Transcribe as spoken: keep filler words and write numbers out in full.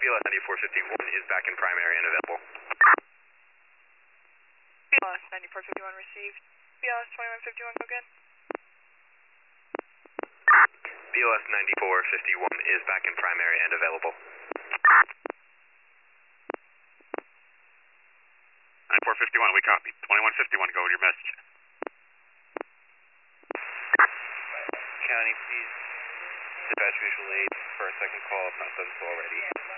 L S ninety-four fifty-one is back in primary and available. B L S ninety-four fifty-one received. B L S twenty-one fifty-one, go again. B L S ninety-four fifty-one is back in primary and available. ninety-four fifty-one, we copy. twenty-one fifty-one, go with your message. County, please dispatch visual aid for a second call if not done so already.